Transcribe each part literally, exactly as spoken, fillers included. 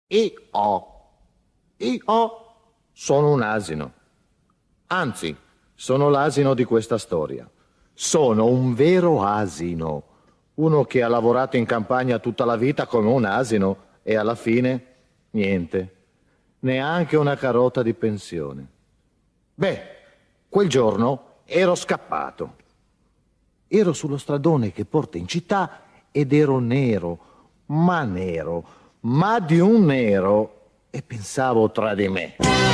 Io, io sono un asino. Anzi, sono l'asino di questa storia. Sono un vero asino. Uno che ha lavorato in campagna tutta la vita come un asino e alla fine niente. Neanche una carota di pensione. Beh, quel giorno ero scappato. Ero sullo stradone che porta in città ed ero nero, ma nero, ma di un nero, e pensavo tra di me.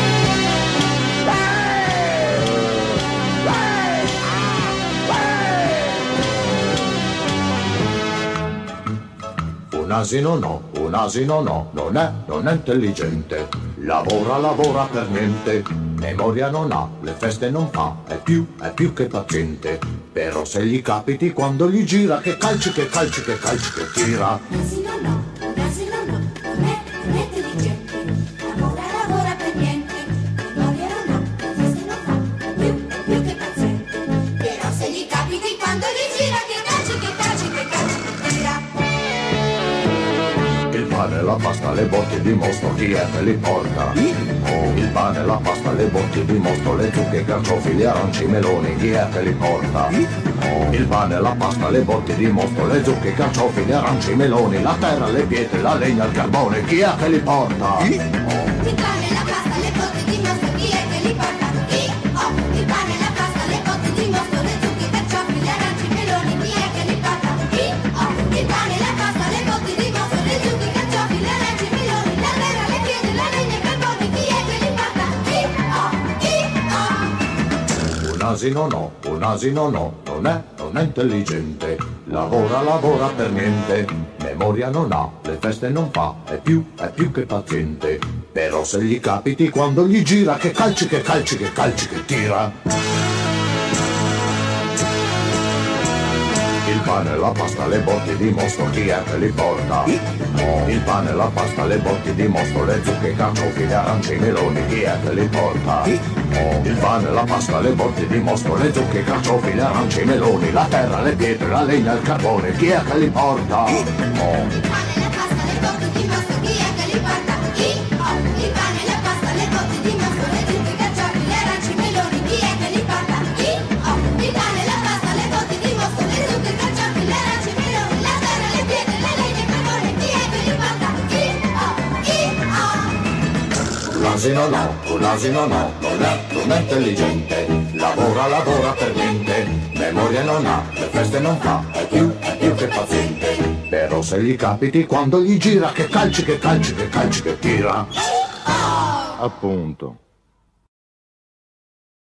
Un asino no, un asino no, non è, non è intelligente. Lavora, lavora per niente, memoria non ha, le feste non fa, è più, è più che paziente. Però se gli capiti quando gli gira, che calci, che calci, che calci, che tira. Un asino no, un asino no, non è, non è intelligente. Lavora, lavora per niente, memoria non ha, le feste non fa, è più, è più che paziente. Però se gli capiti quando gli gira, che calci, che calci, che calci, che tira. Il pane, la pasta, le botti di mosto, chi è che li porta? Oh, il pane, la pasta, le botti di mosto, le zucche, i carciofi, gli aranci, i meloni, chi è che li porta? Oh, il pane, la pasta, le botti di mosto, le zucche, i carciofi, gli aranci, i meloni, la terra, le pietre, la legna, il carbone, chi è che li porta? Oh. Il pane, la pasta, le botti di mosto, chi è che li porta? Chi? Oh, il pane, la pasta, le botti di mosto, le zucche, i carciofi, gli aranci, i meloni, chi è che li porta? Chi? Oh, il pane, la pasta, le botti di mosto, le zucche, i carciofi, gli aranci, i meloni, la terra, le pietre, la legna, il carbone, chi è che li porta? Chi? Oh, chi? Oh. Un asino no, un asino no, non è, non è intelligente. Lavora, lavora per niente, memoria non ha, le feste non fa, è più, è più che paziente. Però se gli capiti quando gli gira, che calci, che calci, che calci, che tira. Il pane, la pasta, le botti di mosto, chi è che li porta? Oh, il pane, la pasta, le botti di mosto, le zucche, i carciofi, gli aranci, i meloni, chi è che li porta? Oh, il pane, la pasta, le botti di mosto, le zucche, i carciofi, gli aranci, i meloni, la terra, le pietre, la legna, il carbone, chi è che li porta? Oh. Il pane, la pasta, le botti di mosto, chi è che li porta? Chi? Oh, il pane, la pasta, le botti di mosto, le zucche, i carciofi, gli aranci, i meloni, chi è che li porta? Chi? Oh, il pane, la pasta, le botti di mosto, le zucche, i carciofi, gli aranci, i meloni, la terra, le pietre, la legna, il carbone, chi è che li porta? Chi? Oh, chi? Oh. Un asino no, un asino no, non è, non è intelligente. Lavora, lavora per niente, memoria non ha, le feste non fa, è più, è più che paziente. Però se gli capiti quando gli gira, che calci, che calci, che calci, che tira. Appunto.